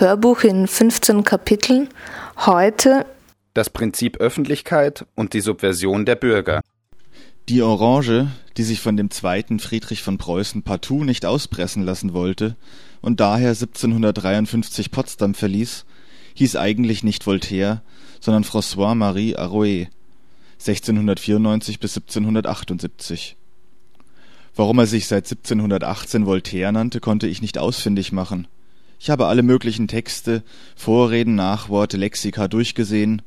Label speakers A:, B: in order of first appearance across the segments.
A: Hörbuch in 15 Kapiteln. Heute
B: das Prinzip Öffentlichkeit und die Subversion der Bürger.
C: Die Orange, die sich von dem zweiten Friedrich von Preußen partout nicht auspressen lassen wollte und daher 1753 Potsdam verließ, hieß eigentlich nicht Voltaire, sondern François-Marie Arouet, 1694 bis 1778. Warum er sich seit 1718 Voltaire nannte, konnte ich nicht ausfindig machen. Ich habe alle möglichen Texte, Vorreden, Nachworte, Lexika durchgesehen,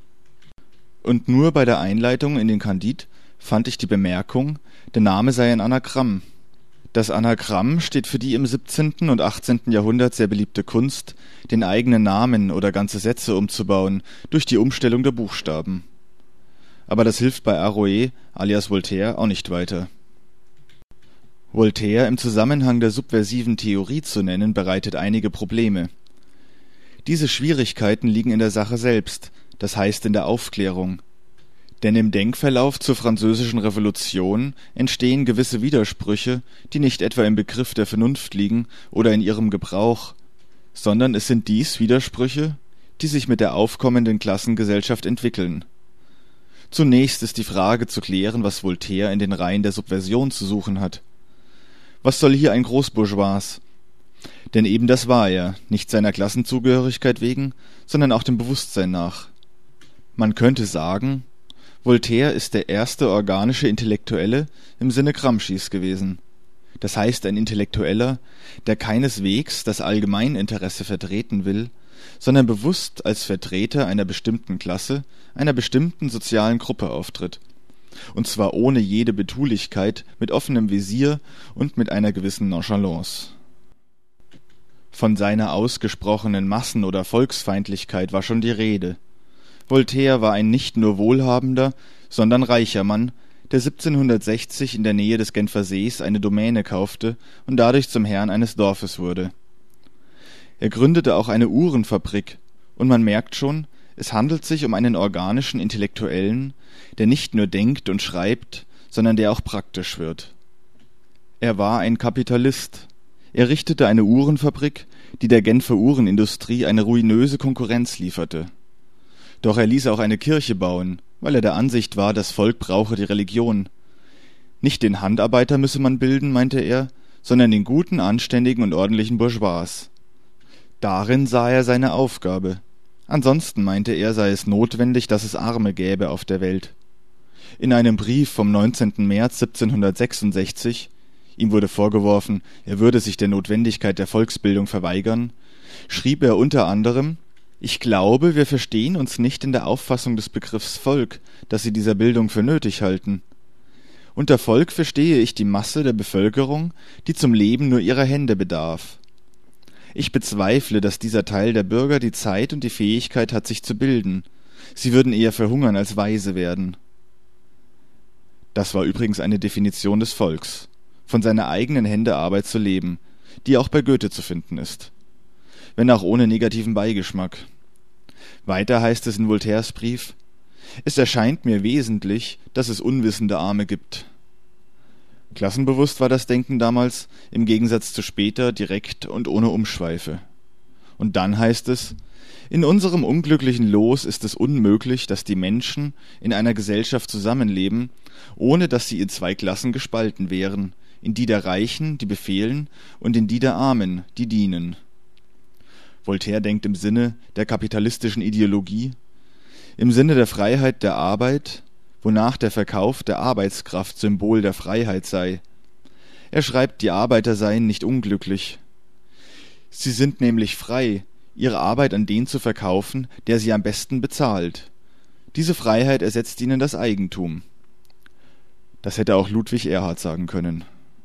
C: und nur bei der Einleitung in den Candide fand ich die Bemerkung, der Name sei ein Anagramm. Das Anagramm steht für die im 17. und 18. Jahrhundert sehr beliebte Kunst, den eigenen Namen oder ganze Sätze umzubauen, durch die Umstellung der Buchstaben. Aber das hilft bei Arouet, alias Voltaire, auch nicht weiter. Voltaire im Zusammenhang der subversiven Theorie zu nennen, bereitet einige Probleme. Diese Schwierigkeiten liegen in der Sache selbst, das heißt in der Aufklärung. Denn im Denkverlauf zur Französischen Revolution entstehen gewisse Widersprüche, die nicht etwa im Begriff der Vernunft liegen oder in ihrem Gebrauch, sondern es sind dies Widersprüche, die sich mit der aufkommenden Klassengesellschaft entwickeln. Zunächst ist die Frage zu klären, was Voltaire in den Reihen der Subversion zu suchen hat. Was soll hier ein Großbourgeois? Denn eben das war er, nicht seiner Klassenzugehörigkeit wegen, sondern auch dem Bewusstsein nach. Man könnte sagen, Voltaire ist der erste organische Intellektuelle im Sinne Gramscis gewesen. Das heißt ein Intellektueller, der keineswegs das Allgemeininteresse vertreten will, sondern bewusst als Vertreter einer bestimmten Klasse, einer bestimmten sozialen Gruppe auftritt. Und zwar ohne jede Betulichkeit, mit offenem Visier und mit einer gewissen Nonchalance. Von seiner ausgesprochenen Massen- oder Volksfeindlichkeit war schon die Rede. Voltaire war ein nicht nur wohlhabender, sondern reicher Mann, der 1760 in der Nähe des Genfer Sees eine Domäne kaufte und dadurch zum Herrn eines Dorfes wurde. Er gründete auch eine Uhrenfabrik, und man merkt schon, es handelt sich um einen organischen Intellektuellen, der nicht nur denkt und schreibt, sondern der auch praktisch wird. Er war ein Kapitalist. Er richtete eine Uhrenfabrik, die der Genfer Uhrenindustrie eine ruinöse Konkurrenz lieferte. Doch er ließ auch eine Kirche bauen, weil er der Ansicht war, das Volk brauche die Religion. Nicht den Handarbeiter müsse man bilden, meinte er, sondern den guten, anständigen und ordentlichen Bourgeois. Darin sah er seine Aufgabe. Ansonsten, meinte er, sei es notwendig, dass es Arme gäbe auf der Welt. In einem Brief vom 19. März 1766, ihm wurde vorgeworfen, er würde sich der Notwendigkeit der Volksbildung verweigern, schrieb er unter anderem: »Ich glaube, wir verstehen uns nicht in der Auffassung des Begriffs Volk, dass Sie dieser Bildung für nötig halten. Unter Volk verstehe ich die Masse der Bevölkerung, die zum Leben nur ihrer Hände bedarf. Ich bezweifle, dass dieser Teil der Bürger die Zeit und die Fähigkeit hat, sich zu bilden. Sie würden eher verhungern als weise werden.« Das war übrigens eine Definition des Volks, von seiner eigenen Hände Arbeit zu leben, die auch bei Goethe zu finden ist, wenn auch ohne negativen Beigeschmack. Weiter heißt es in Voltaires Brief: »Es erscheint mir wesentlich, dass es unwissende Arme gibt.« Klassenbewusst war das Denken damals, im Gegensatz zu später direkt und ohne Umschweife. Und dann heißt es: »In unserem unglücklichen Los ist es unmöglich, dass die Menschen in einer Gesellschaft zusammenleben, ohne dass sie in zwei Klassen gespalten wären, in die der Reichen, die befehlen, und in die der Armen, die dienen.« Voltaire denkt im Sinne der kapitalistischen Ideologie, im Sinne der Freiheit der Arbeit, wonach der Verkauf der Arbeitskraft Symbol der Freiheit sei. Er schreibt, die Arbeiter seien nicht unglücklich. Sie sind nämlich frei, ihre Arbeit an den zu verkaufen, der sie am besten bezahlt. Diese Freiheit ersetzt ihnen das Eigentum. Das hätte auch Ludwig Erhard sagen können.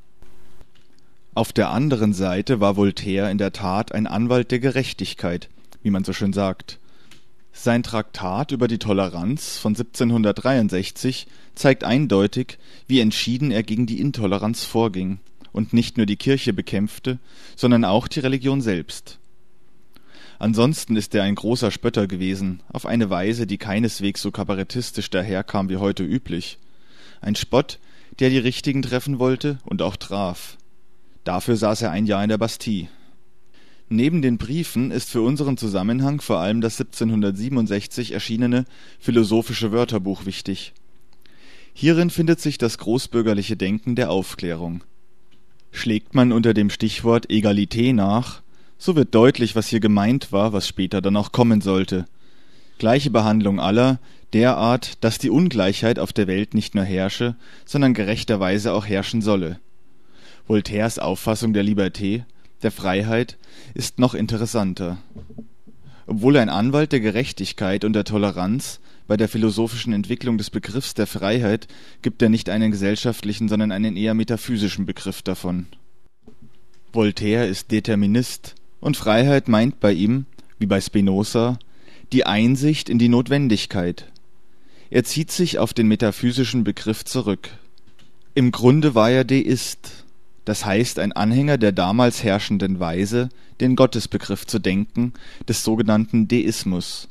C: Auf der anderen Seite war Voltaire in der Tat ein Anwalt der Gerechtigkeit, wie man so schön sagt. Sein Traktat über die Toleranz von 1763 zeigt eindeutig, wie entschieden er gegen die Intoleranz vorging und nicht nur die Kirche bekämpfte, sondern auch die Religion selbst. Ansonsten ist er ein großer Spötter gewesen, auf eine Weise, die keineswegs so kabarettistisch daherkam wie heute üblich. Ein Spott, der die Richtigen treffen wollte und auch traf. Dafür saß er ein Jahr in der Bastille. Neben den Briefen ist für unseren Zusammenhang vor allem das 1767 erschienene Philosophische Wörterbuch wichtig. Hierin findet sich das großbürgerliche Denken der Aufklärung. Schlägt man unter dem Stichwort Egalité nach, so wird deutlich, was hier gemeint war, was später dann auch kommen sollte. Gleiche Behandlung aller, derart, dass die Ungleichheit auf der Welt nicht nur herrsche, sondern gerechterweise auch herrschen solle. Voltaires Auffassung der Liberté, der Freiheit, ist noch interessanter. Obwohl ein Anwalt der Gerechtigkeit und der Toleranz, bei der philosophischen Entwicklung des Begriffs der Freiheit gibt er nicht einen gesellschaftlichen, sondern einen eher metaphysischen Begriff davon. Voltaire ist Determinist, und Freiheit meint bei ihm, wie bei Spinoza, die Einsicht in die Notwendigkeit. Er zieht sich auf den metaphysischen Begriff zurück. Im Grunde war er Deist, das heißt ein Anhänger der damals herrschenden Weise, den Gottesbegriff zu denken, des sogenannten Deismus.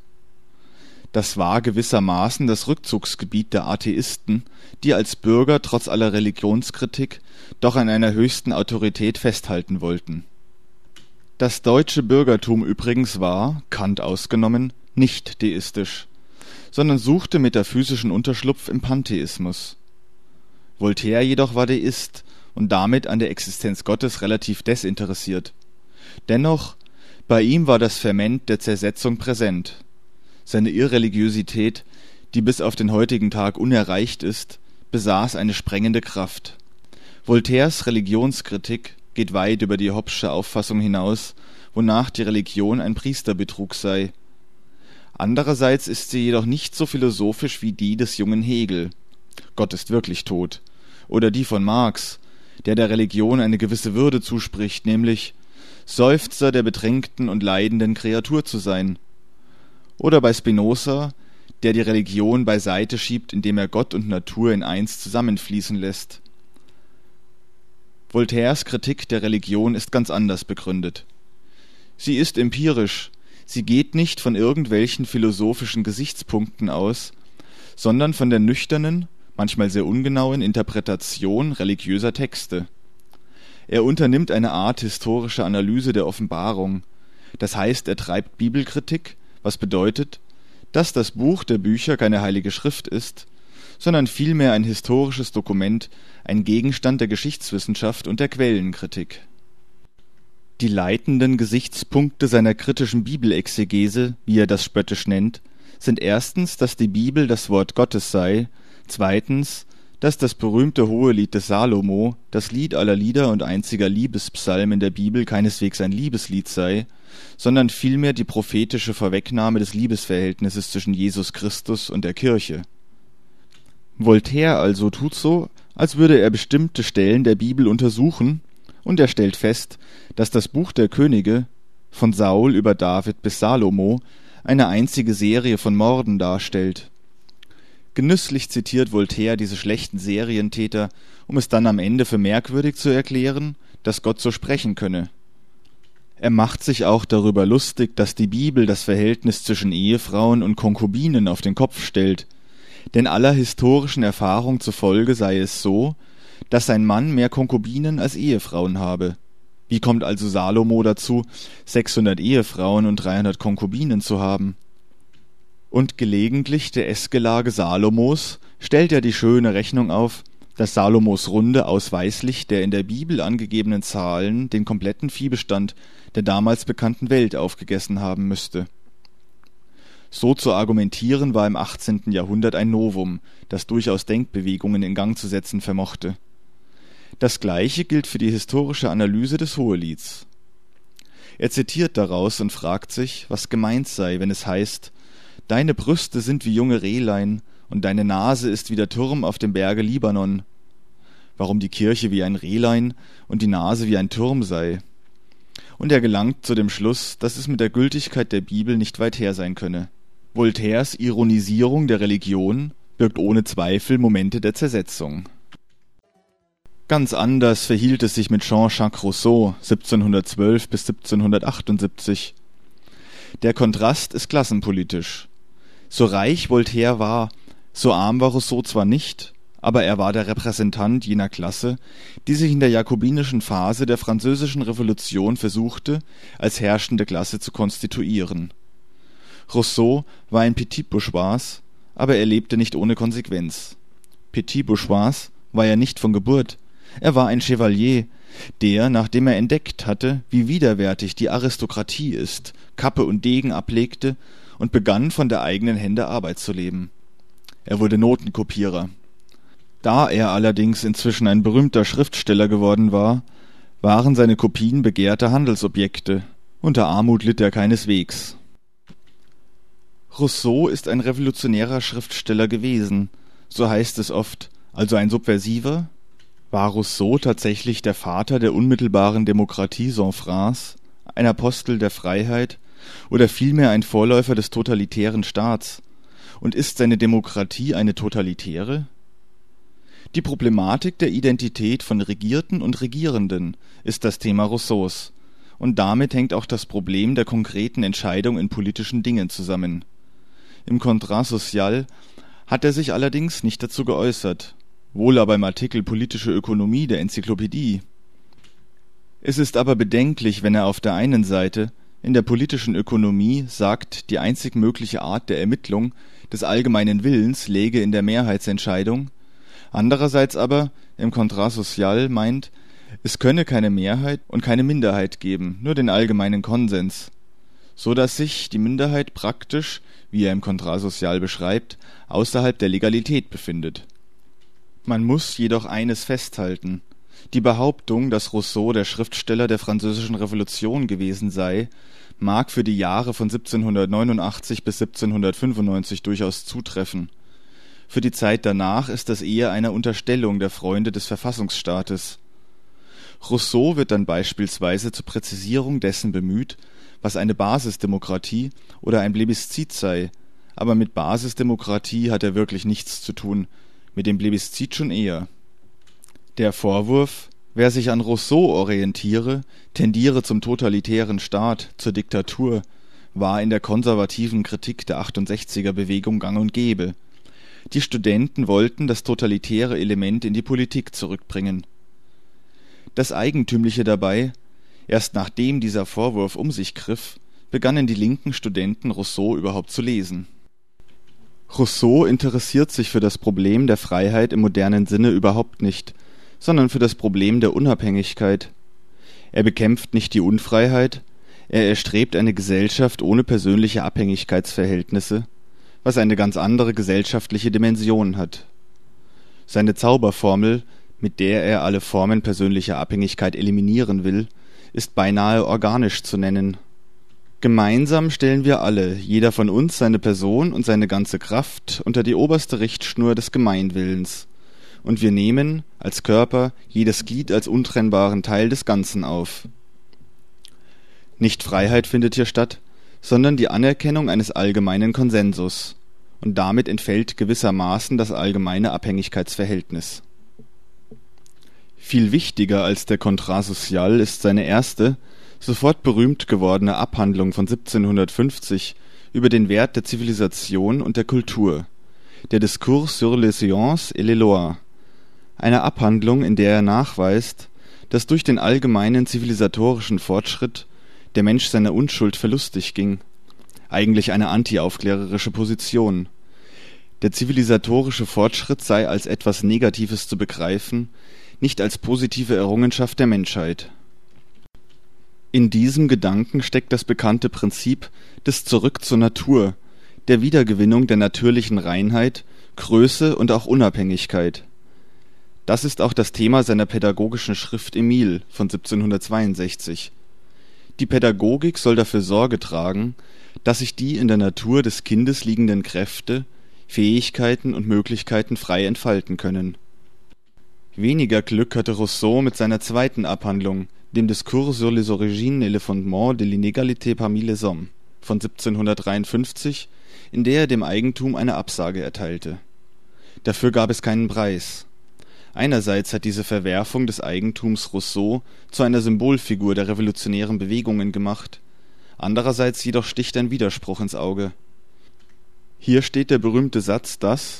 C: Das war gewissermaßen das Rückzugsgebiet der Atheisten, die als Bürger trotz aller Religionskritik doch an einer höchsten Autorität festhalten wollten. Das deutsche Bürgertum übrigens war, Kant ausgenommen, nicht deistisch, sondern suchte metaphysischen Unterschlupf im Pantheismus. Voltaire jedoch war Deist und damit an der Existenz Gottes relativ desinteressiert. Dennoch, bei ihm war das Ferment der Zersetzung präsent. Seine Irreligiosität, die bis auf den heutigen Tag unerreicht ist, besaß eine sprengende Kraft. Voltaires Religionskritik geht weit über die Hobbesche Auffassung hinaus, wonach die Religion ein Priesterbetrug sei. Andererseits ist sie jedoch nicht so philosophisch wie die des jungen Hegel, Gott ist wirklich tot, oder die von Marx, der Religion eine gewisse Würde zuspricht, nämlich Seufzer der bedrängten und leidenden Kreatur zu sein. Oder bei Spinoza, der die Religion beiseite schiebt, indem er Gott und Natur in eins zusammenfließen lässt. Voltaires Kritik der Religion ist ganz anders begründet. Sie ist empirisch, sie geht nicht von irgendwelchen philosophischen Gesichtspunkten aus, sondern von der nüchternen, manchmal sehr ungenauen Interpretation religiöser Texte. Er unternimmt eine Art historische Analyse der Offenbarung, das heißt, er treibt Bibelkritik, was bedeutet, dass das Buch der Bücher keine heilige Schrift ist, sondern vielmehr ein historisches Dokument, ein Gegenstand der Geschichtswissenschaft und der Quellenkritik. Die leitenden Gesichtspunkte seiner kritischen Bibelexegese, wie er das spöttisch nennt, sind erstens, dass die Bibel das Wort Gottes sei, zweitens, dass das berühmte Hohelied des Salomo, das Lied aller Lieder und einziger Liebespsalm in der Bibel, keineswegs ein Liebeslied sei, sondern vielmehr die prophetische Vorwegnahme des Liebesverhältnisses zwischen Jesus Christus und der Kirche. Voltaire also tut so, als würde er bestimmte Stellen der Bibel untersuchen, und er stellt fest, dass das Buch der Könige, von Saul über David bis Salomo, eine einzige Serie von Morden darstellt. Genüsslich zitiert Voltaire diese schlechten Serientäter, um es dann am Ende für merkwürdig zu erklären, dass Gott so sprechen könne. Er macht sich auch darüber lustig, dass die Bibel das Verhältnis zwischen Ehefrauen und Konkubinen auf den Kopf stellt, denn aller historischen Erfahrung zufolge sei es so, dass ein Mann mehr Konkubinen als Ehefrauen habe. Wie kommt also Salomo dazu, 600 Ehefrauen und 300 Konkubinen zu haben? Und gelegentlich der Essgelage Salomos stellt er die schöne Rechnung auf, dass Salomos Runde ausweislich der in der Bibel angegebenen Zahlen den kompletten Viehbestand der damals bekannten Welt aufgegessen haben müsste. So zu argumentieren war im 18. Jahrhundert ein Novum, das durchaus Denkbewegungen in Gang zu setzen vermochte. Das Gleiche gilt für die historische Analyse des Hohelieds. Er zitiert daraus und fragt sich, was gemeint sei, wenn es heißt: »Deine Brüste sind wie junge Rehlein, und deine Nase ist wie der Turm auf dem Berge Libanon.« Warum die Kirche wie ein Rehlein und die Nase wie ein Turm sei. Und er gelangt zu dem Schluss, dass es mit der Gültigkeit der Bibel nicht weit her sein könne. Voltaires Ironisierung der Religion birgt ohne Zweifel Momente der Zersetzung. Ganz anders verhielt es sich mit Jean-Jacques Rousseau 1712 bis 1778. Der Kontrast ist klassenpolitisch. So reich Voltaire war, so arm war Rousseau zwar nicht, aber er war der Repräsentant jener Klasse, die sich in der jakobinischen Phase der Französischen Revolution versuchte, als herrschende Klasse zu konstituieren. Rousseau war ein Petit Bourgeois, aber er lebte nicht ohne Konsequenz. Petit Bourgeois war er nicht von Geburt, er war ein Chevalier, der, nachdem er entdeckt hatte, wie widerwärtig die Aristokratie ist, Kappe und Degen ablegte und begann, von der eigenen Hände Arbeit zu leben. Er wurde Notenkopierer. Da er allerdings inzwischen ein berühmter Schriftsteller geworden war, waren seine Kopien begehrte Handelsobjekte. Unter Armut litt er keineswegs. Rousseau ist ein revolutionärer Schriftsteller gewesen, so heißt es oft, also ein Subversiver? War Rousseau tatsächlich der Vater der unmittelbaren Demokratie sans phrase, ein Apostel der Freiheit oder vielmehr ein Vorläufer des totalitären Staats? Und ist seine Demokratie eine totalitäre? Die Problematik der Identität von Regierten und Regierenden ist das Thema Rousseaus, und damit hängt auch das Problem der konkreten Entscheidung in politischen Dingen zusammen. Im Contrat social hat er sich allerdings nicht dazu geäußert, wohl aber im Artikel Politische Ökonomie der Enzyklopädie. Es ist aber bedenklich, wenn er auf der einen Seite in der politischen Ökonomie sagt, die einzig mögliche Art der Ermittlung des allgemeinen Willens läge in der Mehrheitsentscheidung, andererseits aber im Contrat social meint, es könne keine Mehrheit und keine Minderheit geben, nur den allgemeinen Konsens, so dass sich die Minderheit praktisch, wie er im Contrat social beschreibt, außerhalb der Legalität befindet. Man muss jedoch eines festhalten: Die Behauptung, dass Rousseau der Schriftsteller der Französischen Revolution gewesen sei, mag für die Jahre von 1789 bis 1795 durchaus zutreffen. Für die Zeit danach ist das eher eine Unterstellung der Freunde des Verfassungsstaates. Rousseau wird dann beispielsweise zur Präzisierung dessen bemüht, was eine Basisdemokratie oder ein Plebiszit sei, aber mit Basisdemokratie hat er wirklich nichts zu tun, mit dem Plebiszit schon eher. Der Vorwurf, wer sich an Rousseau orientiere, tendiere zum totalitären Staat, zur Diktatur, war in der konservativen Kritik der 68er-Bewegung gang und gäbe. Die Studenten wollten das totalitäre Element in die Politik zurückbringen. Das Eigentümliche dabei: Erst nachdem dieser Vorwurf um sich griff, begannen die linken Studenten Rousseau überhaupt zu lesen. Rousseau interessiert sich für das Problem der Freiheit im modernen Sinne überhaupt nicht, sondern für das Problem der Unabhängigkeit. Er bekämpft nicht die Unfreiheit, er erstrebt eine Gesellschaft ohne persönliche Abhängigkeitsverhältnisse, was eine ganz andere gesellschaftliche Dimension hat. Seine Zauberformel, mit der er alle Formen persönlicher Abhängigkeit eliminieren will, ist beinahe organisch zu nennen. Gemeinsam stellen wir alle, jeder von uns, seine Person und seine ganze Kraft unter die oberste Richtschnur des Gemeinwillens, und wir nehmen, als Körper, jedes Glied als untrennbaren Teil des Ganzen auf. Nicht Freiheit findet hier statt, sondern die Anerkennung eines allgemeinen Konsensus, und damit entfällt gewissermaßen das allgemeine Abhängigkeitsverhältnis. Viel wichtiger als der Contrat social ist seine erste, sofort berühmt gewordene Abhandlung von 1750 über den Wert der Zivilisation und der Kultur, der Discours sur les sciences et les lois, eine Abhandlung, in der er nachweist, dass durch den allgemeinen zivilisatorischen Fortschritt der Mensch seiner Unschuld verlustig ging, eigentlich eine antiaufklärerische Position. Der zivilisatorische Fortschritt sei als etwas Negatives zu begreifen, nicht als positive Errungenschaft der Menschheit. In diesem Gedanken steckt das bekannte Prinzip des Zurück zur Natur, der Wiedergewinnung der natürlichen Reinheit, Größe und auch Unabhängigkeit. Das ist auch das Thema seiner pädagogischen Schrift Emile von 1762. Die Pädagogik soll dafür Sorge tragen, dass sich die in der Natur des Kindes liegenden Kräfte, Fähigkeiten und Möglichkeiten frei entfalten können. Weniger Glück hatte Rousseau mit seiner zweiten Abhandlung, dem Discours sur les origines et les fondements de l'inégalité parmi les hommes von 1753, in der er dem Eigentum eine Absage erteilte. Dafür gab es keinen Preis. Einerseits hat diese Verwerfung des Eigentums Rousseau zu einer Symbolfigur der revolutionären Bewegungen gemacht, andererseits jedoch sticht ein Widerspruch ins Auge. Hier steht der berühmte Satz, dass,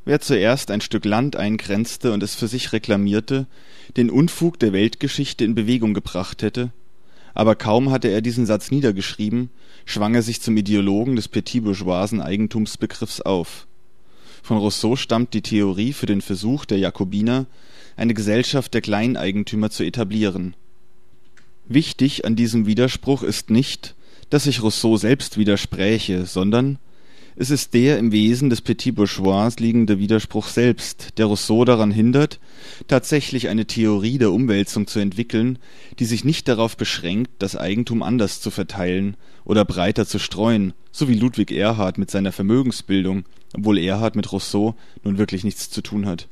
C: Wer zuerst ein Stück Land eingrenzte und es für sich reklamierte, den Unfug der Weltgeschichte in Bewegung gebracht hätte, aber kaum hatte er diesen Satz niedergeschrieben, schwang er sich zum Ideologen des petit-bourgeoisen Eigentumsbegriffs auf. Von Rousseau stammt die Theorie für den Versuch der Jakobiner, eine Gesellschaft der Kleineigentümer zu etablieren. Wichtig an diesem Widerspruch ist nicht, dass sich Rousseau selbst widerspräche, sondern es ist der im Wesen des Petit Bourgeois liegende Widerspruch selbst, der Rousseau daran hindert, tatsächlich eine Theorie der Umwälzung zu entwickeln, die sich nicht darauf beschränkt, das Eigentum anders zu verteilen oder breiter zu streuen, so wie Ludwig Erhard mit seiner Vermögensbildung, obwohl Erhard mit Rousseau nun wirklich nichts zu tun hat.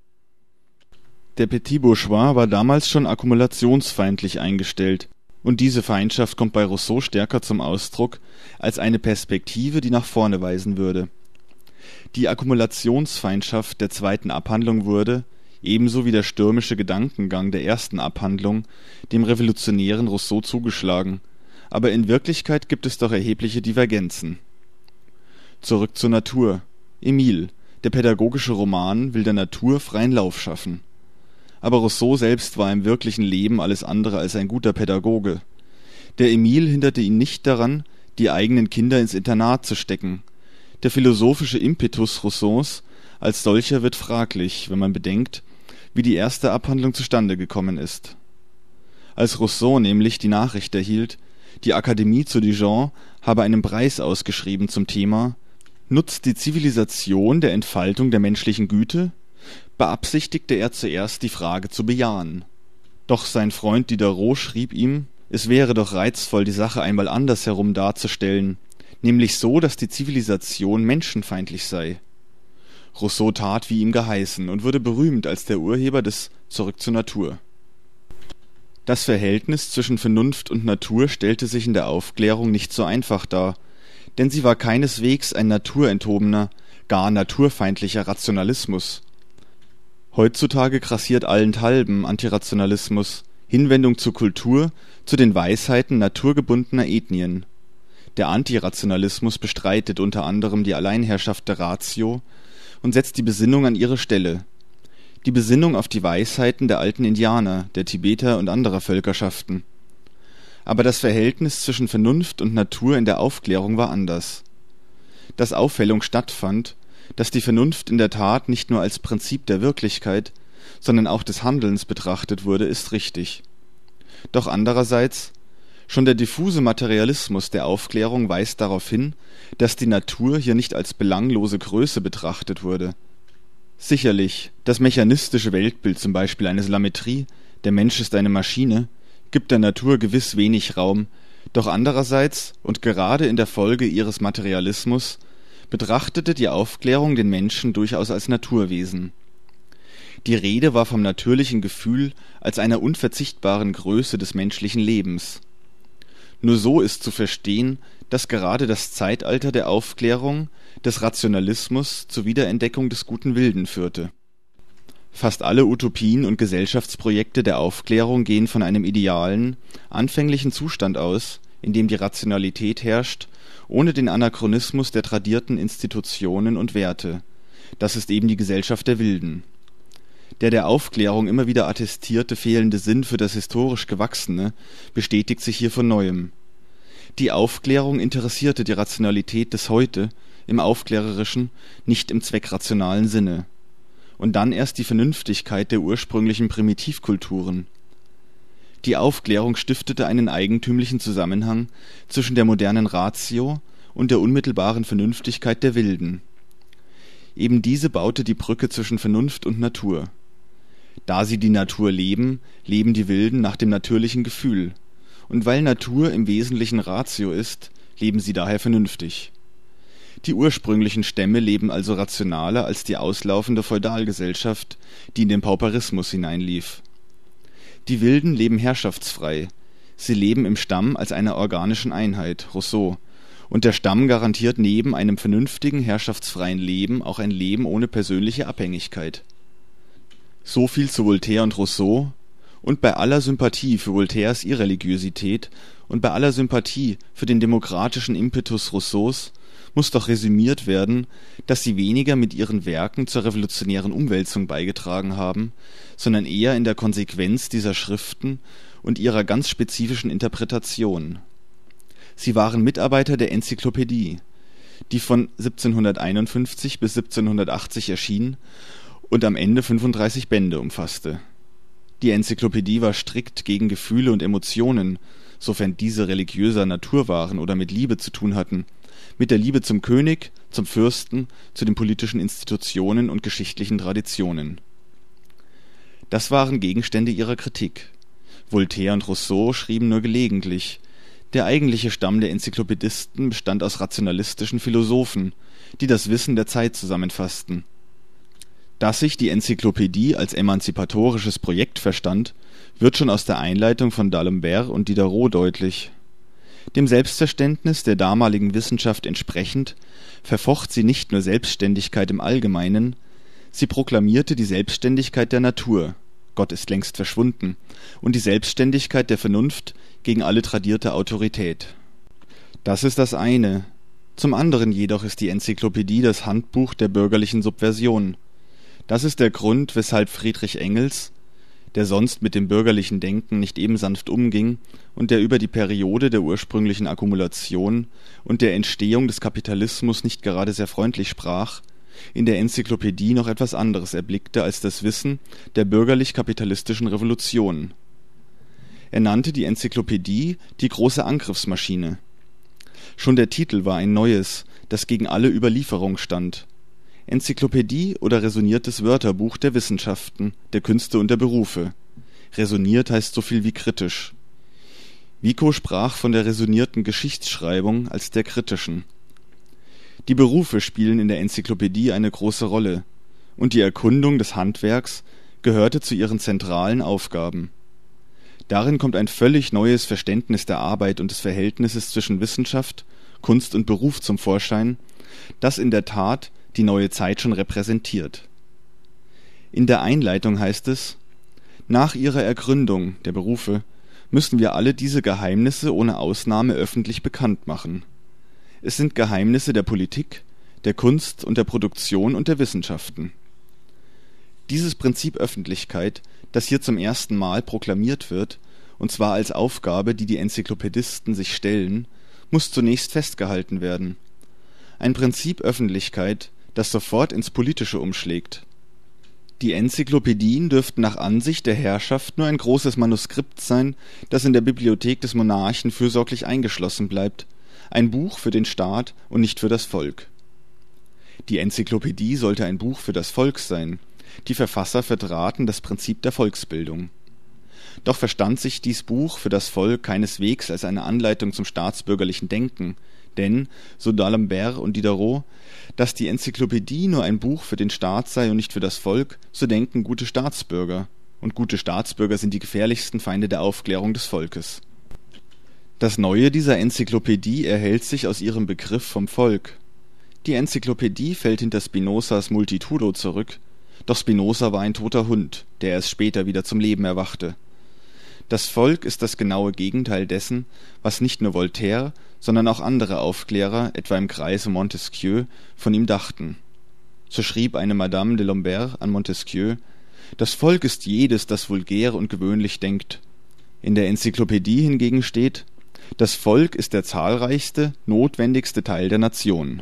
C: Der Petit Bourgeois war damals schon akkumulationsfeindlich eingestellt, und diese Feindschaft kommt bei Rousseau stärker zum Ausdruck als eine Perspektive, die nach vorne weisen würde. Die Akkumulationsfeindschaft der zweiten Abhandlung wurde, ebenso wie der stürmische Gedankengang der ersten Abhandlung, dem revolutionären Rousseau zugeschlagen, aber in Wirklichkeit gibt es doch erhebliche Divergenzen. Zurück zur Natur. Emile, der pädagogische Roman, will der Natur freien Lauf schaffen. Aber Rousseau selbst war im wirklichen Leben alles andere als ein guter Pädagoge. Der Emile hinderte ihn nicht daran, die eigenen Kinder ins Internat zu stecken. Der philosophische Impetus Rousseaus als solcher wird fraglich, wenn man bedenkt, wie die erste Abhandlung zustande gekommen ist. Als Rousseau nämlich die Nachricht erhielt, die Akademie zu Dijon habe einen Preis ausgeschrieben zum Thema »Nutzt die Zivilisation der Entfaltung der menschlichen Güte?«, beabsichtigte er zuerst die Frage zu bejahen. Doch sein Freund Diderot schrieb ihm, es wäre doch reizvoll, die Sache einmal andersherum darzustellen, nämlich so, dass die Zivilisation menschenfeindlich sei. Rousseau tat, wie ihm geheißen, und wurde berühmt als der Urheber des Zurück zur Natur. Das Verhältnis zwischen Vernunft und Natur stellte sich in der Aufklärung nicht so einfach dar, denn sie war keineswegs ein naturenthobener, gar naturfeindlicher Rationalismus. Heutzutage grassiert allenthalben Antirationalismus, Hinwendung zur Kultur, zu den Weisheiten naturgebundener Ethnien. Der Antirationalismus bestreitet unter anderem die Alleinherrschaft der Ratio und setzt die Besinnung an ihre Stelle. Die Besinnung auf die Weisheiten der alten Indianer, der Tibeter und anderer Völkerschaften. Aber das Verhältnis zwischen Vernunft und Natur in der Aufklärung war anders. Dass Aufhellung stattfand, dass die Vernunft in der Tat nicht nur als Prinzip der Wirklichkeit, sondern auch des Handelns betrachtet wurde, ist richtig. Doch andererseits, schon der diffuse Materialismus der Aufklärung weist darauf hin, dass die Natur hier nicht als belanglose Größe betrachtet wurde. Sicherlich, das mechanistische Weltbild zum Beispiel eines Lametrie, der Mensch ist eine Maschine, gibt der Natur gewiss wenig Raum, doch andererseits, und gerade in der Folge ihres Materialismus, betrachtete die Aufklärung den Menschen durchaus als Naturwesen. Die Rede war vom natürlichen Gefühl als einer unverzichtbaren Größe des menschlichen Lebens. Nur so ist zu verstehen, dass gerade das Zeitalter der Aufklärung, des Rationalismus zur Wiederentdeckung des guten Wilden führte. Fast alle Utopien und Gesellschaftsprojekte der Aufklärung gehen von einem idealen, anfänglichen Zustand aus, in dem die Rationalität herrscht, ohne den Anachronismus der tradierten Institutionen und Werte. Das ist eben die Gesellschaft der Wilden. Der Aufklärung immer wieder attestierte fehlende Sinn für das historisch Gewachsene bestätigt sich hier von Neuem. Die Aufklärung interessierte die Rationalität des Heute im Aufklärerischen, nicht im zweckrationalen Sinne. Und dann erst die Vernünftigkeit der ursprünglichen Primitivkulturen. Die Aufklärung stiftete einen eigentümlichen Zusammenhang zwischen der modernen Ratio und der unmittelbaren Vernünftigkeit der Wilden. Eben diese baute die Brücke zwischen Vernunft und Natur. Da sie die Natur leben, leben die Wilden nach dem natürlichen Gefühl. Und weil Natur im Wesentlichen Ratio ist, leben sie daher vernünftig. Die ursprünglichen Stämme leben also rationaler als die auslaufende Feudalgesellschaft, die in den Pauperismus hineinlief. Die Wilden leben herrschaftsfrei. Sie leben im Stamm als einer organischen Einheit, Rousseau, und der Stamm garantiert neben einem vernünftigen, herrschaftsfreien Leben auch ein Leben ohne persönliche Abhängigkeit. So viel zu Voltaire und Rousseau, und bei aller Sympathie für Voltaires Irreligiosität und bei aller Sympathie für den demokratischen Impetus Rousseaus muss doch resümiert werden, dass sie weniger mit ihren Werken zur revolutionären Umwälzung beigetragen haben, sondern eher in der Konsequenz dieser Schriften und ihrer ganz spezifischen Interpretation. Sie waren Mitarbeiter der Enzyklopädie, die von 1751 bis 1780 erschien und am Ende 35 Bände umfasste. Die Enzyklopädie war strikt gegen Gefühle und Emotionen, sofern diese religiöser Natur waren oder mit Liebe zu tun hatten, mit der Liebe zum König, zum Fürsten, zu den politischen Institutionen und geschichtlichen Traditionen. Das waren Gegenstände ihrer Kritik. Voltaire und Rousseau schrieben nur gelegentlich. Der eigentliche Stamm der Enzyklopädisten bestand aus rationalistischen Philosophen, die das Wissen der Zeit zusammenfassten. Dass sich die Enzyklopädie als emanzipatorisches Projekt verstand, wird schon aus der Einleitung von D'Alembert und Diderot deutlich. Dem Selbstverständnis der damaligen Wissenschaft entsprechend verfocht sie nicht nur Selbstständigkeit im Allgemeinen, sie proklamierte die Selbstständigkeit der Natur, Gott ist längst verschwunden, und die Selbstständigkeit der Vernunft gegen alle tradierte Autorität. Das ist das eine. Zum anderen jedoch ist die Enzyklopädie das Handbuch der bürgerlichen Subversion. Das ist der Grund, weshalb Friedrich Engels, der sonst mit dem bürgerlichen Denken nicht eben sanft umging und der über die Periode der ursprünglichen Akkumulation und der Entstehung des Kapitalismus nicht gerade sehr freundlich sprach, in der Enzyklopädie noch etwas anderes erblickte als das Wissen der bürgerlich-kapitalistischen Revolution. Er nannte die Enzyklopädie die große Angriffsmaschine. Schon der Titel war ein neues, das gegen alle Überlieferung stand. Enzyklopädie oder resoniertes Wörterbuch der Wissenschaften, der Künste und der Berufe. Resoniert heißt so viel wie kritisch. Vico sprach von der resonierten Geschichtsschreibung als der kritischen. Die Berufe spielen in der Enzyklopädie eine große Rolle, und die Erkundung des Handwerks gehörte zu ihren zentralen Aufgaben. Darin kommt ein völlig neues Verständnis der Arbeit und des Verhältnisses zwischen Wissenschaft, Kunst und Beruf zum Vorschein, das in der Tat die neue Zeit schon repräsentiert. In der Einleitung heißt es: Nach ihrer Ergründung, der Berufe, müssen wir alle diese Geheimnisse ohne Ausnahme öffentlich bekannt machen. Es sind Geheimnisse der Politik, der Kunst und der Produktion und der Wissenschaften. Dieses Prinzip Öffentlichkeit, das hier zum ersten Mal proklamiert wird, und zwar als Aufgabe, die die Enzyklopädisten sich stellen, muss zunächst festgehalten werden. Ein Prinzip Öffentlichkeit, das sofort ins Politische umschlägt. Die Enzyklopädien dürften nach Ansicht der Herrschaft nur ein großes Manuskript sein, das in der Bibliothek des Monarchen fürsorglich eingeschlossen bleibt, ein Buch für den Staat und nicht für das Volk. Die Enzyklopädie sollte ein Buch für das Volk sein. Die Verfasser vertraten das Prinzip der Volksbildung. Doch verstand sich dies Buch für das Volk keineswegs als eine Anleitung zum staatsbürgerlichen Denken, denn, so D'Alembert und Diderot, dass die Enzyklopädie nur ein Buch für den Staat sei und nicht für das Volk, so denken gute Staatsbürger. Und gute Staatsbürger sind die gefährlichsten Feinde der Aufklärung des Volkes. Das Neue dieser Enzyklopädie erhält sich aus ihrem Begriff vom Volk. Die Enzyklopädie fällt hinter Spinozas Multitudo zurück, doch Spinoza war ein toter Hund, der erst später wieder zum Leben erwachte. Das Volk ist das genaue Gegenteil dessen, was nicht nur Voltaire, sondern auch andere Aufklärer, etwa im Kreise Montesquieu, von ihm dachten. So schrieb eine Madame de Lambert an Montesquieu: Das Volk ist jedes, das vulgär und gewöhnlich denkt. In der Enzyklopädie hingegen steht: Das Volk ist der zahlreichste, notwendigste Teil der Nation.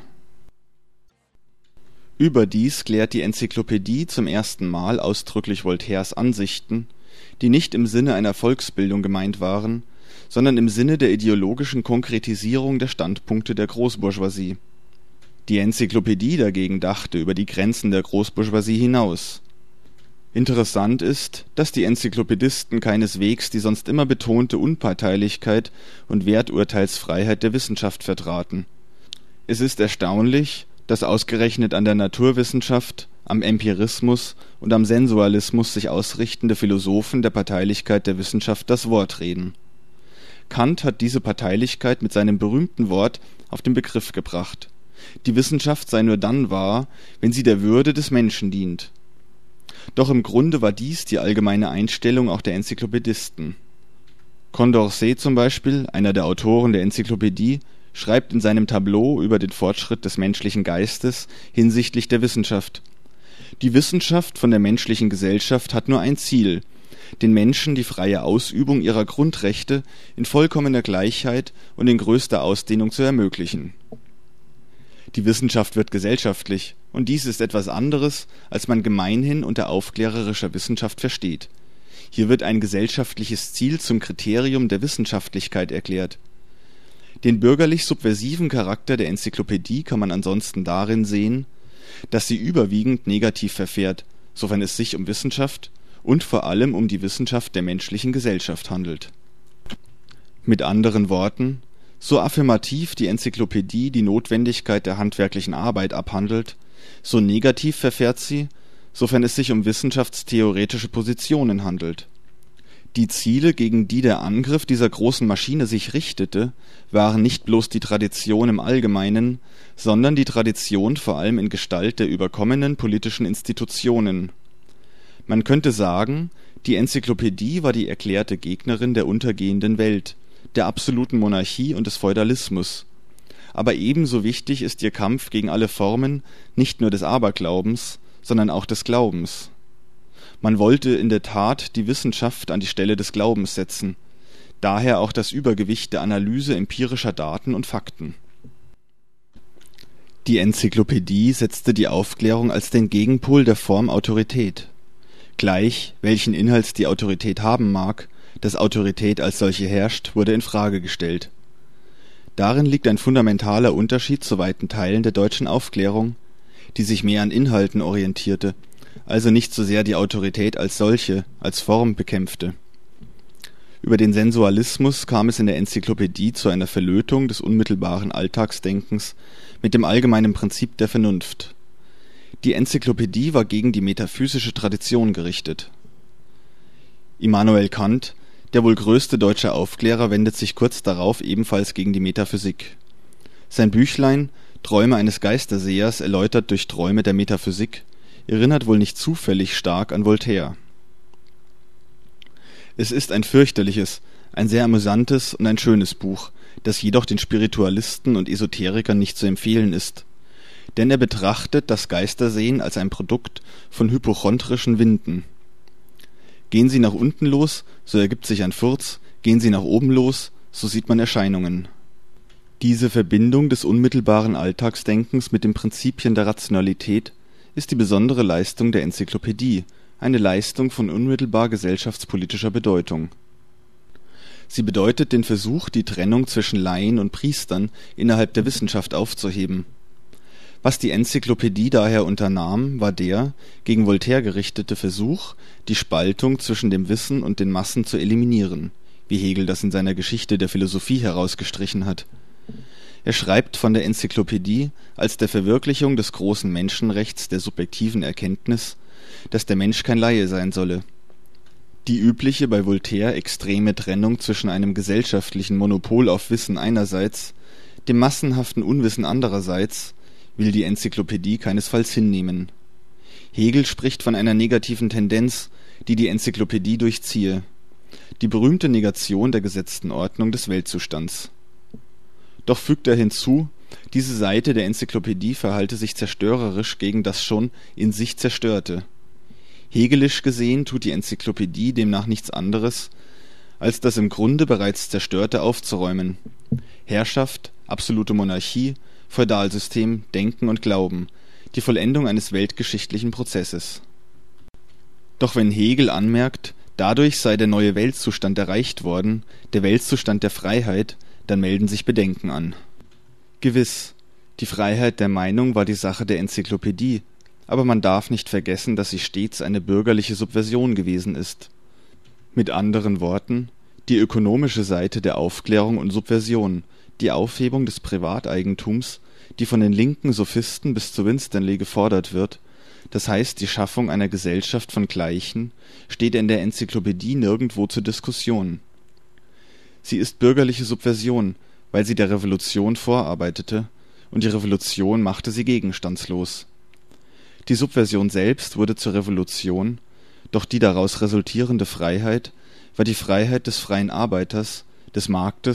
C: Überdies klärt die Enzyklopädie zum ersten Mal ausdrücklich Voltaires Ansichten, die nicht im Sinne einer Volksbildung gemeint waren, sondern im Sinne der ideologischen Konkretisierung der Standpunkte der Großbourgeoisie. Die Enzyklopädie dagegen dachte über die Grenzen der Großbourgeoisie hinaus. Interessant ist, dass die Enzyklopädisten keineswegs die sonst immer betonte Unparteilichkeit und Werturteilsfreiheit der Wissenschaft vertraten. Es ist erstaunlich, dass ausgerechnet an der Naturwissenschaft, am Empirismus und am Sensualismus sich ausrichtende Philosophen der Parteilichkeit der Wissenschaft das Wort reden. Kant hat diese Parteilichkeit mit seinem berühmten Wort auf den Begriff gebracht: Die Wissenschaft sei nur dann wahr, wenn sie der Würde des Menschen dient. Doch im Grunde war dies die allgemeine Einstellung auch der Enzyklopädisten. Condorcet zum Beispiel, einer der Autoren der Enzyklopädie, schreibt in seinem Tableau über den Fortschritt des menschlichen Geistes hinsichtlich der Wissenschaft: Die Wissenschaft von der menschlichen Gesellschaft hat nur ein Ziel: den Menschen die freie Ausübung ihrer Grundrechte in vollkommener Gleichheit und in größter Ausdehnung zu ermöglichen. Die Wissenschaft wird gesellschaftlich, und dies ist etwas anderes, als man gemeinhin unter aufklärerischer Wissenschaft versteht. Hier wird ein gesellschaftliches Ziel zum Kriterium der Wissenschaftlichkeit erklärt. Den bürgerlich-subversiven Charakter der Enzyklopädie kann man ansonsten darin sehen, dass sie überwiegend negativ verfährt, sofern es sich um Wissenschaft und vor allem um die Wissenschaft der menschlichen Gesellschaft handelt. Mit anderen Worten, so affirmativ die Enzyklopädie die Notwendigkeit der handwerklichen Arbeit abhandelt, so negativ verfährt sie, sofern es sich um wissenschaftstheoretische Positionen handelt. Die Ziele, gegen die der Angriff dieser großen Maschine sich richtete, waren nicht bloß die Tradition im Allgemeinen, sondern die Tradition vor allem in Gestalt der überkommenen politischen Institutionen. Man könnte sagen, die Enzyklopädie war die erklärte Gegnerin der untergehenden Welt, der absoluten Monarchie und des Feudalismus. Aber ebenso wichtig ist ihr Kampf gegen alle Formen nicht nur des Aberglaubens, sondern auch des Glaubens. Man wollte in der Tat die Wissenschaft an die Stelle des Glaubens setzen, daher auch das Übergewicht der Analyse empirischer Daten und Fakten. Die Enzyklopädie setzte die Aufklärung als den Gegenpol der Form Autorität. Gleich, welchen Inhalt die Autorität haben mag, dass Autorität als solche herrscht, wurde in Frage gestellt. Darin liegt ein fundamentaler Unterschied zu weiten Teilen der deutschen Aufklärung, die sich mehr an Inhalten orientierte, also nicht so sehr die Autorität als solche, als Form bekämpfte. Über den Sensualismus kam es in der Enzyklopädie zu einer Verlötung des unmittelbaren Alltagsdenkens mit dem allgemeinen Prinzip der Vernunft. Die Enzyklopädie war gegen die metaphysische Tradition gerichtet. Immanuel Kant, der wohl größte deutsche Aufklärer, wendet sich kurz darauf ebenfalls gegen die Metaphysik. Sein Büchlein Träume eines Geistersehers, erläutert durch Träume der Metaphysik, erinnert wohl nicht zufällig stark an Voltaire. Es ist ein fürchterliches, ein sehr amüsantes und ein schönes Buch, das jedoch den Spiritualisten und Esoterikern nicht zu empfehlen ist. Denn er betrachtet das Geistersehen als ein Produkt von hypochondrischen Winden. Gehen Sie nach unten los, so ergibt sich ein Furz, gehen Sie nach oben los, so sieht man Erscheinungen. Diese Verbindung des unmittelbaren Alltagsdenkens mit den Prinzipien der Rationalität ist die besondere Leistung der Enzyklopädie, eine Leistung von unmittelbar gesellschaftspolitischer Bedeutung. Sie bedeutet den Versuch, die Trennung zwischen Laien und Priestern innerhalb der Wissenschaft aufzuheben. Was die Enzyklopädie daher unternahm, war der, gegen Voltaire gerichtete Versuch, die Spaltung zwischen dem Wissen und den Massen zu eliminieren, wie Hegel das in seiner Geschichte der Philosophie herausgestrichen hat. Er schreibt von der Enzyklopädie als der Verwirklichung des großen Menschenrechts der subjektiven Erkenntnis, dass der Mensch kein Laie sein solle. Die übliche bei Voltaire extreme Trennung zwischen einem gesellschaftlichen Monopol auf Wissen einerseits, dem massenhaften Unwissen andererseits, will die Enzyklopädie keinesfalls hinnehmen. Hegel spricht von einer negativen Tendenz, die die Enzyklopädie durchziehe, die berühmte Negation der gesetzten Ordnung des Weltzustands. Doch fügt er hinzu, diese Seite der Enzyklopädie verhalte sich zerstörerisch gegen das schon in sich Zerstörte. Hegelisch gesehen tut die Enzyklopädie demnach nichts anderes, als das im Grunde bereits Zerstörte aufzuräumen. Herrschaft, absolute Monarchie, Feudalsystem, Denken und Glauben, die Vollendung eines weltgeschichtlichen Prozesses. Doch wenn Hegel anmerkt, dadurch sei der neue Weltzustand erreicht worden, der Weltzustand der Freiheit, dann melden sich Bedenken an. Gewiss, die Freiheit der Meinung war die Sache der Enzyklopädie, aber man darf nicht vergessen, dass sie stets eine bürgerliche Subversion gewesen ist. Mit anderen Worten, die ökonomische Seite der Aufklärung und Subversion, die Aufhebung des Privateigentums, die von den linken Sophisten bis zu Winstanley gefordert wird, das heißt die Schaffung einer Gesellschaft von Gleichen, steht in der Enzyklopädie nirgendwo zur Diskussion. Sie ist bürgerliche Subversion, weil sie der Revolution vorarbeitete, und die Revolution machte sie gegenstandslos. Die Subversion selbst wurde zur Revolution, doch die daraus resultierende Freiheit war die Freiheit des freien Arbeiters, des Marktes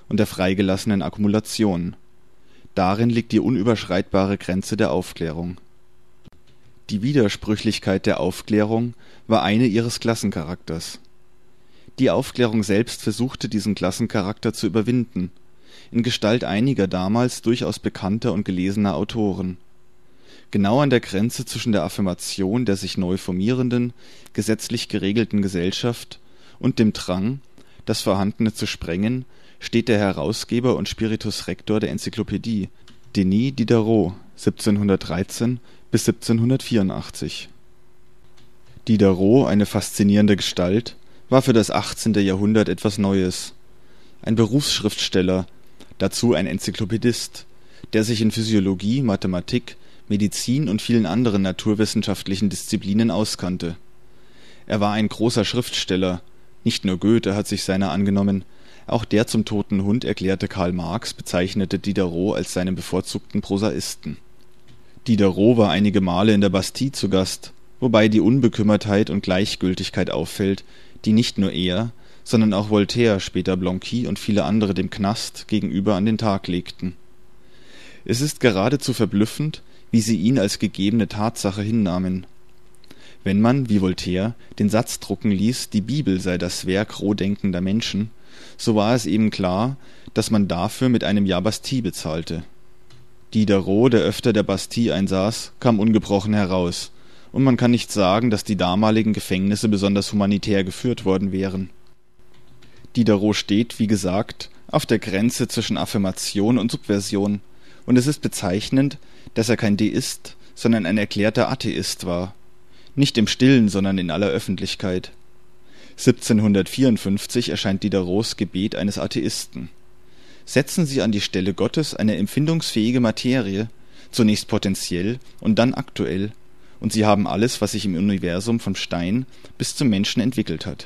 C: und der freigelassenen Akkumulation. Darin liegt die unüberschreitbare Grenze der Aufklärung. Die Widersprüchlichkeit der Aufklärung war eine ihres Klassencharakters. Die Aufklärung selbst versuchte diesen Klassencharakter zu überwinden, in Gestalt einiger damals durchaus bekannter und gelesener Autoren. Genau an der Grenze zwischen der Affirmation der sich neu formierenden, gesetzlich geregelten Gesellschaft und dem Drang, das Vorhandene zu sprengen, steht der Herausgeber und Spiritus Rector der Enzyklopädie, Denis Diderot, 1713 bis 1784. Diderot, eine faszinierende Gestalt, war für das 18. Jahrhundert etwas Neues. Ein Berufsschriftsteller, dazu ein Enzyklopädist, der sich in Physiologie, Mathematik, Medizin und vielen anderen naturwissenschaftlichen Disziplinen auskannte. Er war ein großer Schriftsteller, nicht nur Goethe hat sich seiner angenommen, auch der zum toten Hund erklärte Karl Marx bezeichnete Diderot als seinen bevorzugten Prosaisten. Diderot war einige Male in der Bastille zu Gast, wobei die Unbekümmertheit und Gleichgültigkeit auffällt, die nicht nur er, sondern auch Voltaire, später Blanqui und viele andere dem Knast gegenüber an den Tag legten. Es ist geradezu verblüffend, wie sie ihn als gegebene Tatsache hinnahmen. Wenn man, wie Voltaire, den Satz drucken ließ, die Bibel sei das Werk roh denkender Menschen, so war es eben klar, dass man dafür mit einem Jahr Bastille bezahlte. Diderot, der öfter der Bastille einsaß, kam ungebrochen heraus, und man kann nicht sagen, dass die damaligen Gefängnisse besonders humanitär geführt worden wären. Diderot steht, wie gesagt, auf der Grenze zwischen Affirmation und Subversion, und es ist bezeichnend, dass er kein Deist, sondern ein erklärter Atheist war. Nicht im Stillen, sondern in aller Öffentlichkeit. 1754 erscheint Diderots Gebet eines Atheisten. Setzen Sie an die Stelle Gottes eine empfindungsfähige Materie, zunächst potentiell und dann aktuell, und Sie haben alles, was sich im Universum vom Stein bis zum Menschen entwickelt hat.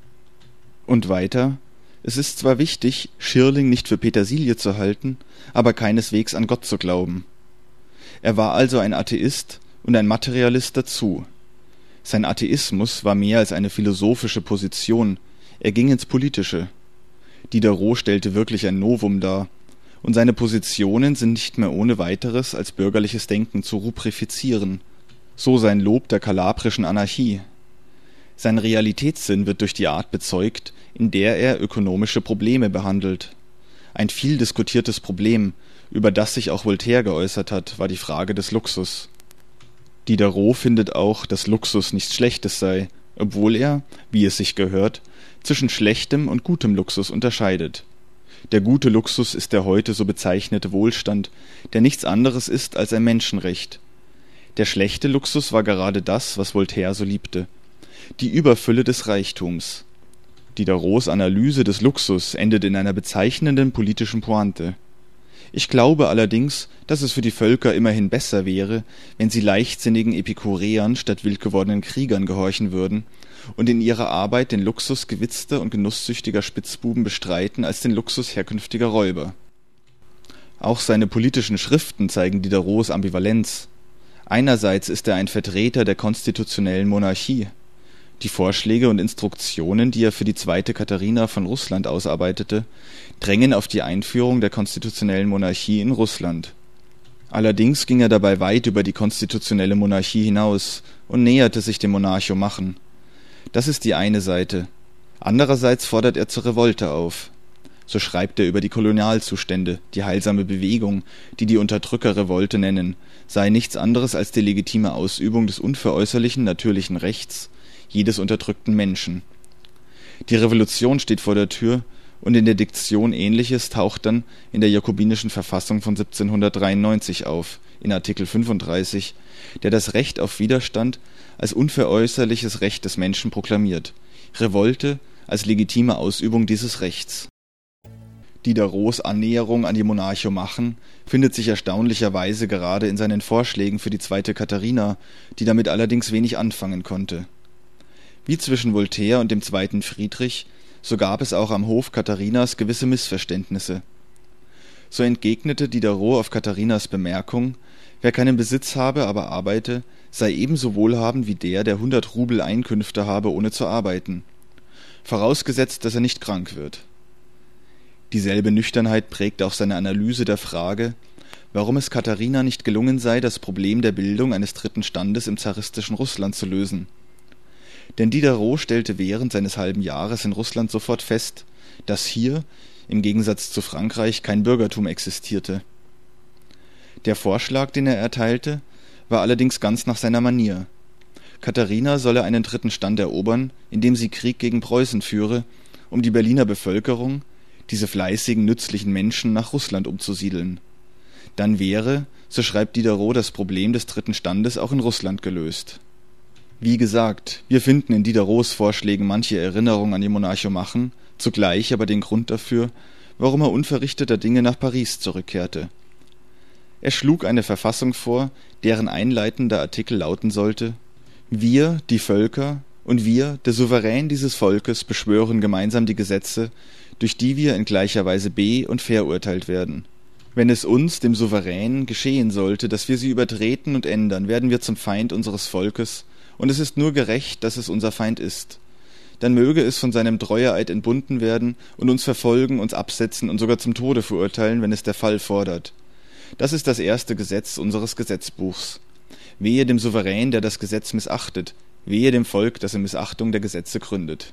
C: Und weiter: Es ist zwar wichtig, Schirling nicht für Petersilie zu halten, aber keineswegs an Gott zu glauben. Er war also ein Atheist und ein Materialist dazu. Sein Atheismus war mehr als eine philosophische Position, er ging ins Politische. Diderot stellte wirklich ein Novum dar, und seine Positionen sind nicht mehr ohne weiteres als bürgerliches Denken zu rubrifizieren, so sein Lob der kalabrischen Anarchie. Sein Realitätssinn wird durch die Art bezeugt, in der er ökonomische Probleme behandelt. Ein viel diskutiertes Problem, über das sich auch Voltaire geäußert hat, war die Frage des Luxus. Diderot findet auch, dass Luxus nichts Schlechtes sei, obwohl er, wie es sich gehört, zwischen schlechtem und gutem Luxus unterscheidet. Der gute Luxus ist der heute so bezeichnete Wohlstand, der nichts anderes ist als ein Menschenrecht. Der schlechte Luxus war gerade das, was Voltaire so liebte: die Überfülle des Reichtums. Diderots Analyse des Luxus endet in einer bezeichnenden politischen Pointe. Ich glaube allerdings, dass es für die Völker immerhin besser wäre, wenn sie leichtsinnigen Epikureern statt wildgewordenen Kriegern gehorchen würden und in ihrer Arbeit den Luxus gewitzter und genusssüchtiger Spitzbuben bestreiten als den Luxus herkünftiger Räuber. Auch seine politischen Schriften zeigen Diderots Ambivalenz. Einerseits ist er ein Vertreter der konstitutionellen Monarchie. Die Vorschläge und Instruktionen, die er für die zweite Katharina von Russland ausarbeitete, drängen auf die Einführung der konstitutionellen Monarchie in Russland. Allerdings ging er dabei weit über die konstitutionelle Monarchie hinaus und näherte sich dem Monarchomachen. Das ist die eine Seite. Andererseits fordert er zur Revolte auf. So schreibt er über die Kolonialzustände: Die heilsame Bewegung, die die Unterdrücker Revolte nennen, sei nichts anderes als die legitime Ausübung des unveräußerlichen natürlichen Rechts jedes unterdrückten Menschen. Die Revolution steht vor der Tür, und in der Diktion Ähnliches taucht dann in der jakobinischen Verfassung von 1793 auf, in Artikel 35, der das Recht auf Widerstand als unveräußerliches Recht des Menschen proklamiert, Revolte als legitime Ausübung dieses Rechts. Diderots Annäherung an die Monarchomachen findet sich erstaunlicherweise gerade in seinen Vorschlägen für die zweite Katharina, die damit allerdings wenig anfangen konnte. Wie zwischen Voltaire und dem zweiten Friedrich, so gab es auch am Hof Katharinas gewisse Missverständnisse. So entgegnete Diderot auf Katharinas Bemerkung, wer keinen Besitz habe, aber arbeite, sei ebenso wohlhabend wie der 100 Rubel Einkünfte habe, ohne zu arbeiten, vorausgesetzt, dass er nicht krank wird. Dieselbe Nüchternheit prägt auch seine Analyse der Frage, warum es Katharina nicht gelungen sei, das Problem der Bildung eines dritten Standes im zaristischen Russland zu lösen. Denn Diderot stellte während seines halben Jahres in Russland sofort fest, dass hier, im Gegensatz zu Frankreich, kein Bürgertum existierte. Der Vorschlag, den er erteilte, war allerdings ganz nach seiner Manier. Katharina solle einen dritten Stand erobern, indem sie Krieg gegen Preußen führe, um die Berliner Bevölkerung, diese fleißigen, nützlichen Menschen, nach Russland umzusiedeln. Dann wäre, so schreibt Diderot, das Problem des dritten Standes auch in Russland gelöst. Wie gesagt, wir finden in Diderots Vorschlägen manche Erinnerung an die Monarchomachen, zugleich aber den Grund dafür, warum er unverrichteter Dinge nach Paris zurückkehrte. Er schlug eine Verfassung vor, deren einleitender Artikel lauten sollte: Wir, die Völker, und wir, der Souverän dieses Volkes, beschwören gemeinsam die Gesetze, durch die wir in gleicher Weise be- und verurteilt werden. Wenn es uns, dem Souverän, geschehen sollte, dass wir sie übertreten und ändern, werden wir zum Feind unseres Volkes, und es ist nur gerecht, dass es unser Feind ist. Dann möge es von seinem Treueeid entbunden werden und uns verfolgen, uns absetzen und sogar zum Tode verurteilen, wenn es der Fall fordert. Das ist das erste Gesetz unseres Gesetzbuchs. Wehe dem Souverän, der das Gesetz missachtet, wehe dem Volk, das in Missachtung der Gesetze gründet.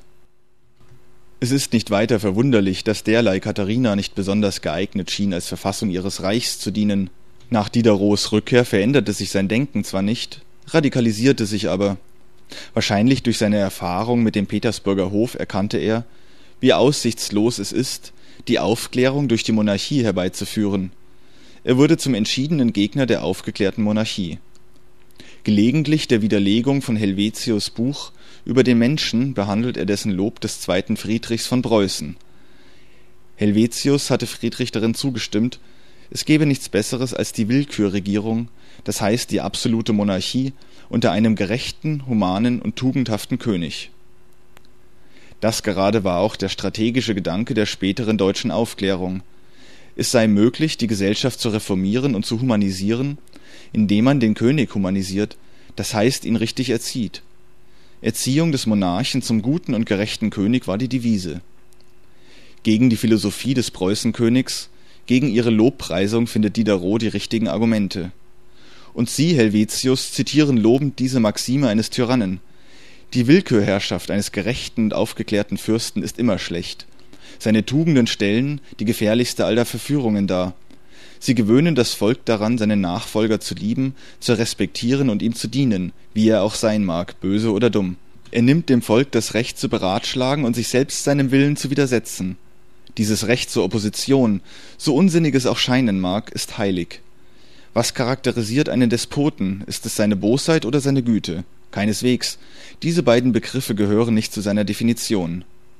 C: Es ist nicht weiter verwunderlich, dass derlei Katharina nicht besonders geeignet schien, als Verfassung ihres Reichs zu dienen. Nach Diderots Rückkehr veränderte sich sein Denken zwar nicht, radikalisierte sich aber. Wahrscheinlich durch seine Erfahrung mit dem Petersburger Hof erkannte er, wie aussichtslos es ist, die Aufklärung durch die Monarchie herbeizuführen. Er wurde zum entschiedenen Gegner der aufgeklärten Monarchie. Gelegentlich der Widerlegung von Helvetius' Buch über den Menschen behandelt er dessen Lob des zweiten Friedrichs von Preußen. Helvetius hatte Friedrich darin zugestimmt, es gebe nichts Besseres als die Willkürregierung, das heißt die absolute Monarchie unter einem gerechten, humanen und tugendhaften König. Das gerade war auch der strategische Gedanke der späteren deutschen Aufklärung. Es sei möglich, die Gesellschaft zu reformieren und zu humanisieren, indem man den König humanisiert, das heißt ihn richtig erzieht. Erziehung des Monarchen zum guten und gerechten König war die Devise. Gegen die Philosophie des Preußenkönigs, gegen ihre Lobpreisung findet Diderot die richtigen Argumente. Und Sie, Helvetius, zitieren lobend diese Maxime eines Tyrannen: Die Willkürherrschaft eines gerechten und aufgeklärten Fürsten ist immer schlecht. Seine Tugenden stellen die gefährlichste aller Verführungen dar. Sie gewöhnen das Volk daran, seinen Nachfolger zu lieben, zu respektieren und ihm zu dienen, wie er auch sein mag, böse oder dumm. Er nimmt dem Volk das Recht zu beratschlagen und sich selbst seinem Willen zu widersetzen. Dieses Recht zur Opposition, so unsinnig es auch scheinen mag, ist heilig. Was charakterisiert einen Despoten? Ist es seine Bosheit oder seine Güte? Keineswegs. Diese beiden Begriffe gehören nicht zu seiner Definition.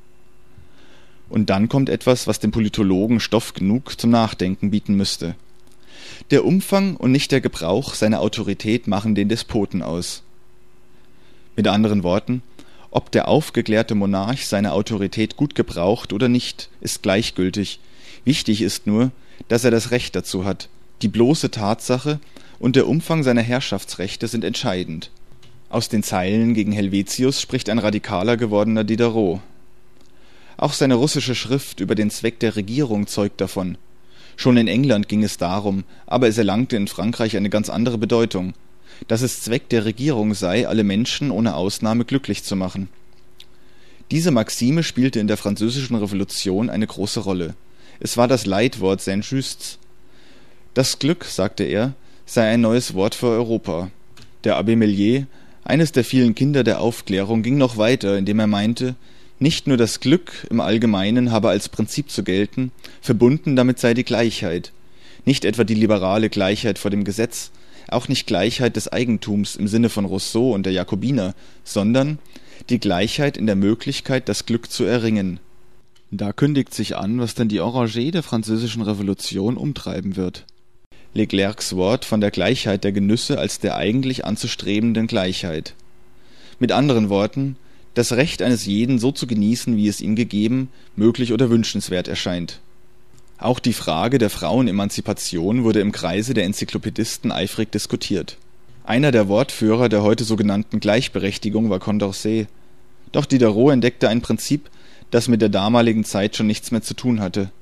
C: Und dann kommt etwas, was dem Politologen Stoff genug zum Nachdenken bieten müsste. Der Umfang und nicht der Gebrauch seiner Autorität machen den Despoten aus. Mit anderen Worten, ob der aufgeklärte Monarch seine Autorität gut gebraucht oder nicht, ist gleichgültig. Wichtig ist nur, dass er das Recht dazu hat. Die bloße Tatsache und der Umfang seiner Herrschaftsrechte sind entscheidend. Aus den Zeilen gegen Helvetius spricht ein radikaler gewordener Diderot. Auch seine russische Schrift über den Zweck der Regierung zeugt davon. Schon in England ging es darum, aber es erlangte in Frankreich eine ganz andere Bedeutung, dass es Zweck der Regierung sei, alle Menschen ohne Ausnahme glücklich zu machen. Diese Maxime spielte in der Französischen Revolution eine große Rolle. Es war das Leitwort Saint-Justs. Das Glück, sagte er, sei ein neues Wort für Europa. Der Abbé Mellier, eines der vielen Kinder der Aufklärung, ging noch weiter, indem er meinte, nicht nur das Glück im Allgemeinen habe als Prinzip zu gelten, verbunden damit sei die Gleichheit. Nicht etwa die liberale Gleichheit vor dem Gesetz, auch nicht Gleichheit des Eigentums im Sinne von Rousseau und der Jakobiner, sondern die Gleichheit in der Möglichkeit, das Glück zu erringen. Da kündigt sich an, was dann die Orangée der Französischen Revolution umtreiben wird. Leclercs Wort von der Gleichheit der Genüsse als der eigentlich anzustrebenden Gleichheit. Mit anderen Worten, das Recht eines jeden so zu genießen, wie es ihm gegeben, möglich oder wünschenswert erscheint. Auch die Frage der Frauenemanzipation wurde im Kreise der Enzyklopädisten eifrig diskutiert. Einer der Wortführer der heute sogenannten Gleichberechtigung war Condorcet. Doch Diderot entdeckte ein Prinzip, das mit der damaligen Zeit schon nichts mehr zu tun hatte.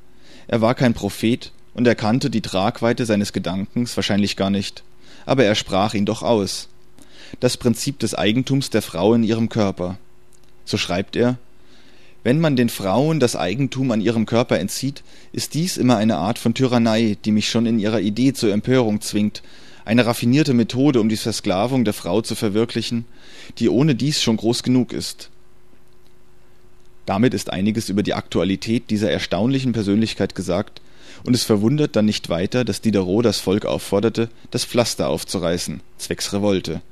C: Er war kein Prophet und er kannte die Tragweite seines Gedankens wahrscheinlich gar nicht, aber er sprach ihn doch aus. Das Prinzip des Eigentums der Frau in ihrem Körper. So schreibt er: Wenn man den Frauen das Eigentum an ihrem Körper entzieht, ist dies immer eine Art von Tyrannei, die mich schon in ihrer Idee zur Empörung zwingt, eine raffinierte Methode, um die Versklavung der Frau zu verwirklichen, die ohne dies schon groß genug ist. Damit ist einiges über die Aktualität dieser erstaunlichen Persönlichkeit gesagt, und es verwundert dann nicht weiter, dass Diderot das Volk aufforderte, das Pflaster aufzureißen, zwecks Revolte.